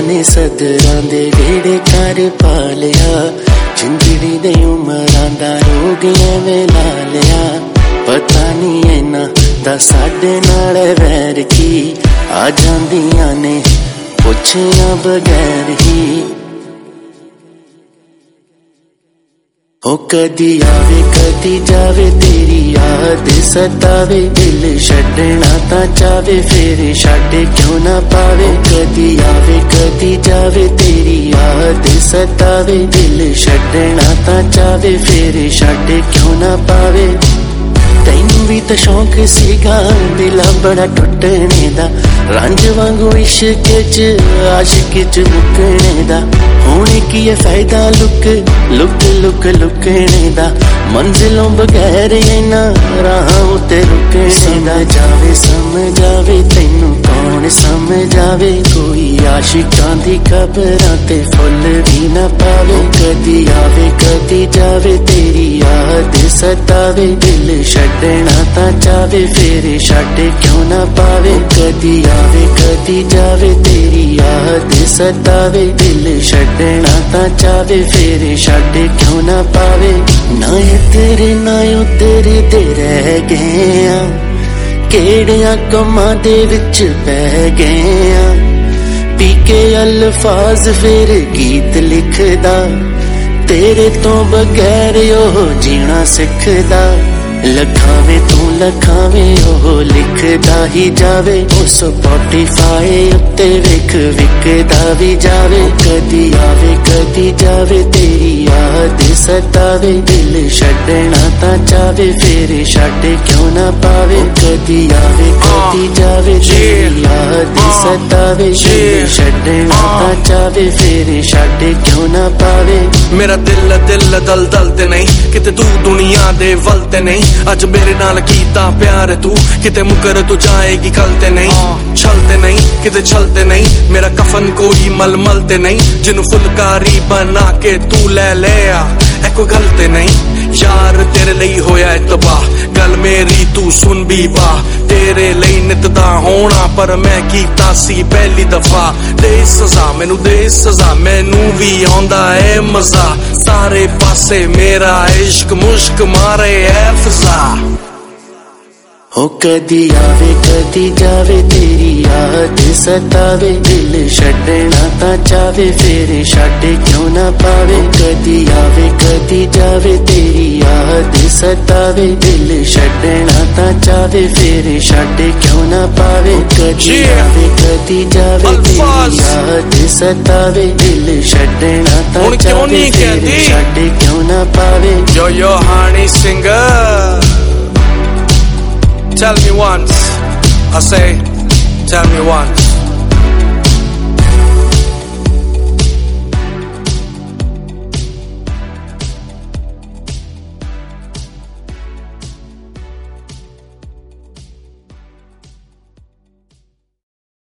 ने सदरां दे वेड़े कर पा लिया जिंदड़ी दे उमरां दा रोग एवें ला लिया पता नहीं इन्हां दा साडे नाल वैर की आ जांदियां ने पुछिया बगैर ही ओ कदी आवे कदी जावे तेरी याद सतावे दिल छड्डना तां चावे फिर छड्ड क्यों ना पावे कदी आवे कदी जावे तेरी याद सतावे दिल छड्डना तां चावे फिर छड्ड क्यों ना पावे तैनू भी तो शौक सीगा दिला बड़ा टुटने दा रंज वांगू इश्क च आशिक च मुकने दा होने की है फायदा लुक लुक लुक लुकने दा मंजिलों बगैर इन्हां राहां उत्ते रुकने दा समझ आवे तैनू कौन समझावे कोई आशिकां दी कबरां ते फुल भी ना पावे कदी आवे कदी जावे तेरी याद सतावे दिल छड्डना तां चावे फिर छड्ड क्यों ना पावे कदी आवे कदी जावे तेरी याद सतावे दिल छड्डना तां चावे फिर छड्ड क्यों ना पावे ना तेरे ना तेरे दे रह गए आ केड़ियां कमां दे विच पै गए आ पी के अल्फाज फिर गीत लिखदा तेरे तो बगैर ओह जीना सिखदा लखावे तू लखावे ओह लिखदा ही जावे ओ स्पॉटिफाई उत्ते विक विकदा भी जावे कदी आवे कदी जावे तेरी याद सतावे दिल छड्डना तां चावे फिर छड्ड क्यों ना पावे कदी आवे कदी जावे तेरी याद सतावे दिल छड्डना तां चावे फिर छड्ड क्यों ना पावे मेरा दिल दिल दल दल ते नहीं किते तू दुनिया दे वल ते नहीं अज मेरे नाल कीता प्यार तू किते मुकर तू जाएगी कल ते नहीं छलते नहीं किते छलते नहीं मेरा कफन कोई मलमल ते नहीं जिन्नू फुलकारी बना के तू ले लिया ए कोई गल ते नहीं यार तेरे लई होया तबाह गल मेरी तू सुन भी वाह तेरे लई नितदा होना पर मैं कीता सी पहली दफा दे सजा मैनू दे सजा मैनू भी आंदा है मजा सारे पासे मेरा इश्क मुश्क मारे है फजा हो कदी आवे कदी जावे तेरी याद सतावे दिल छड्डना तां चावे फिर छड्ड क्यों ना पावे कदी आवे कदी जावे तेरी याद सतावे दिल छड्डना तां चावे फिर छड्ड क्यों ना पावे कदी आवे कदी जावे तेरी याद सतावे दिल छड्डना तां चावे फिर छड्ड क्यों ना पावे Yo honey singer tell me once I say tell me once